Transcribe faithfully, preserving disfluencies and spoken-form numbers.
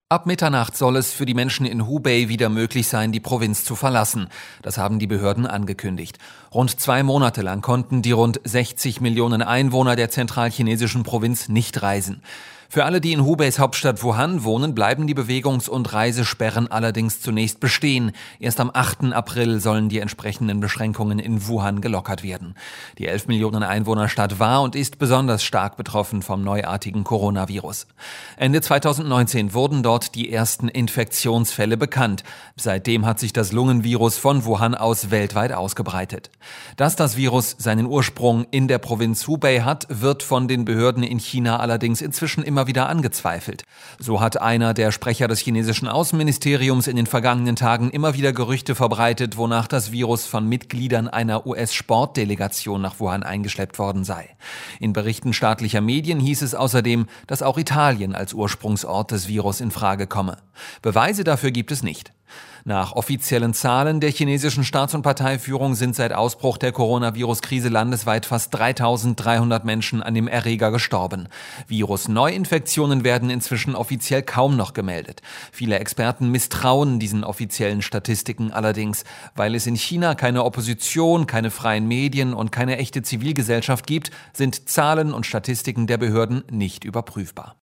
Ab Mitternacht soll es für die Menschen in Hubei wieder möglich sein, die Provinz zu verlassen. Das haben die Behörden angekündigt. Rund zwei Monate lang konnten die rund sechzig Millionen Einwohner der zentralchinesischen Provinz nicht reisen. Für alle, die in Hubeis Hauptstadt Wuhan wohnen, bleiben die Bewegungs- und Reisesperren allerdings zunächst bestehen. Erst am achten April sollen die entsprechenden Beschränkungen in Wuhan gelockert werden. Die elf Millionen Einwohnerstadt war und ist besonders stark betroffen vom neuartigen Coronavirus. Ende zweitausendneunzehn wurden dort die ersten Infektionsfälle bekannt. Seitdem hat sich das Lungenvirus von Wuhan aus weltweit ausgebreitet. Dass das Virus seinen Ursprung in der Provinz Hubei hat, wird von den Behörden in China allerdings inzwischen immer wieder angezweifelt. So hat einer der Sprecher des chinesischen Außenministeriums in den vergangenen Tagen immer wieder Gerüchte verbreitet, wonach das Virus von Mitgliedern einer U S-Sportdelegation nach Wuhan eingeschleppt worden sei. In Berichten staatlicher Medien hieß es außerdem, dass auch Italien als Ursprungsort des Virus in Frage komme. Beweise dafür gibt es nicht. Nach offiziellen Zahlen der chinesischen Staats- und Parteiführung sind seit Ausbruch der Coronavirus-Krise landesweit fast dreitausenddreihundert Menschen an dem Erreger gestorben. Virus-Neuinfektionen werden inzwischen offiziell kaum noch gemeldet. Viele Experten misstrauen diesen offiziellen Statistiken allerdings, weil es in China keine Opposition, keine freien Medien und keine echte Zivilgesellschaft gibt, sind Zahlen und Statistiken der Behörden nicht überprüfbar.